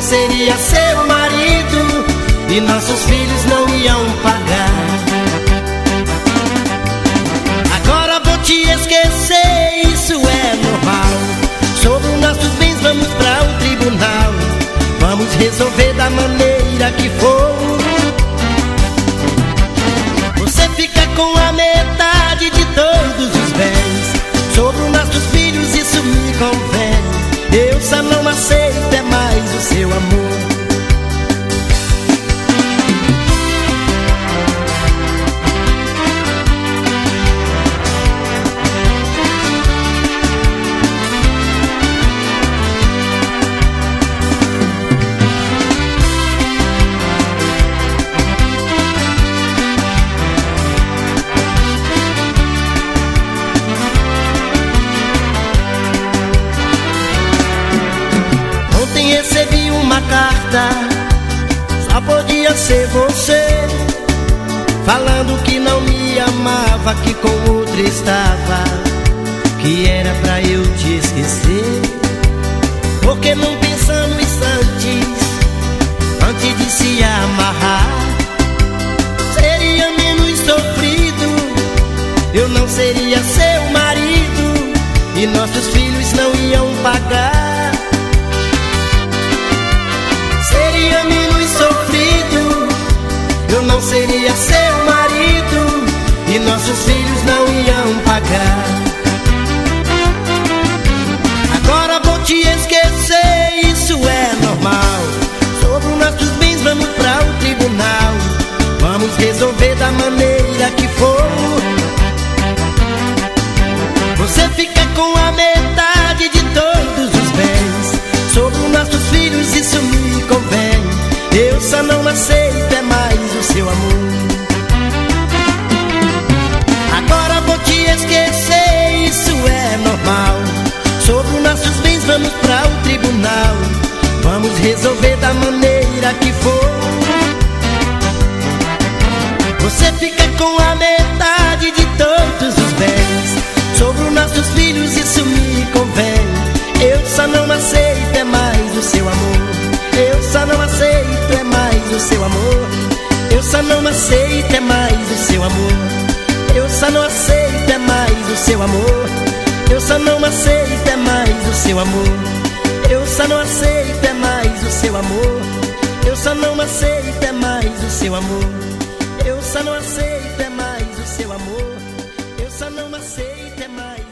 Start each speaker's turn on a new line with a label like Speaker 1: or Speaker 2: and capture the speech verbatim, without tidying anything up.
Speaker 1: seria seu marido e nossos filhos não iam pagar. Agora vou te esquecer, isso é normal. Sobre os nossos bens vamos pra o tribunal. Vamos resolver da maneira que for. Você fica com a metade de todos os bens. Sobre os nossos filhos isso me convém. Eu só não aceito é mais o seu amor. Recebi uma carta, só podia ser você, falando que não me amava, que com outro estava, que era pra eu te esquecer. Porque não pensamos antes, antes de se amarrar, seria menos sofrido, eu não seria seu marido e nossos filhos não iam pagar. Seria menos sofrido, eu não seria seu marido e nossos filhos não iam pagar. Agora vou te esquecer, isso é normal. Sobre os nossos bens vamos pra o tribunal. Vamos resolver da maneira que for. Você fica com a metade de todos os bens. Sobre os nossos filhos isso me convém. Eu só não aceito é mais o seu amor. Agora vou te esquecer, isso é normal. Sobre os nossos bens vamos pra o tribunal. Vamos resolver da maneira que for. Você fica com a metade de todos os bens. Sobre os nossos filhos isso me convém. Eu só não aceito é mais o seu amor. Eu só não aceito é mais o seu amor. Eu só não aceito é mais o seu amor. Eu só não aceito é mais o seu amor. Eu só não aceito é mais o seu amor. Eu só não aceito é mais o seu amor. Eu só não aceito é mais o seu amor. Eu só não aceito é mais o seu amor. Eu só não aceito é mais